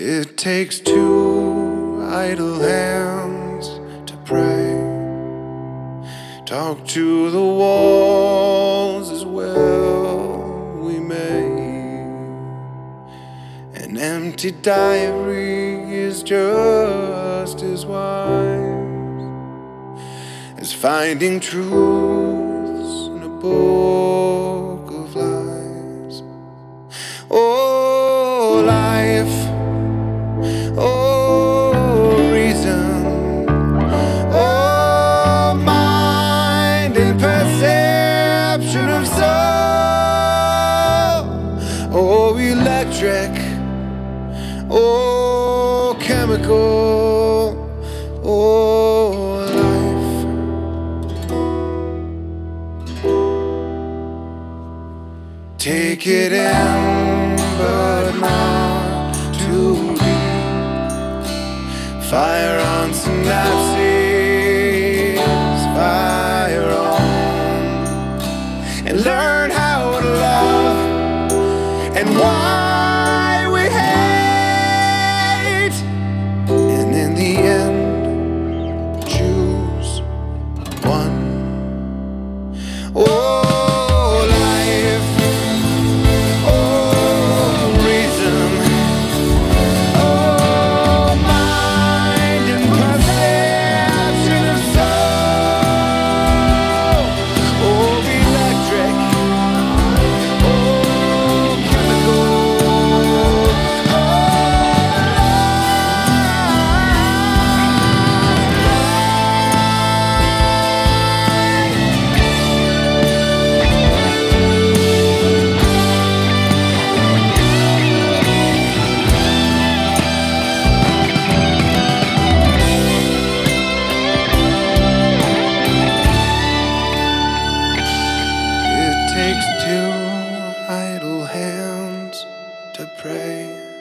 It takes two idle hands to pray. Talk to the walls as well we may. An empty diary is just as wise as finding truths in a book of lies. Oh, life. Oh, reason. Oh, mind and perception of soul. Oh, electric. Oh, chemical. Oh, life. Take it in, but not too deep. Fire on synapses, fire on, and learn how to love and why we hate, and in the end, choose one. Oh, takes two idle hands to pray.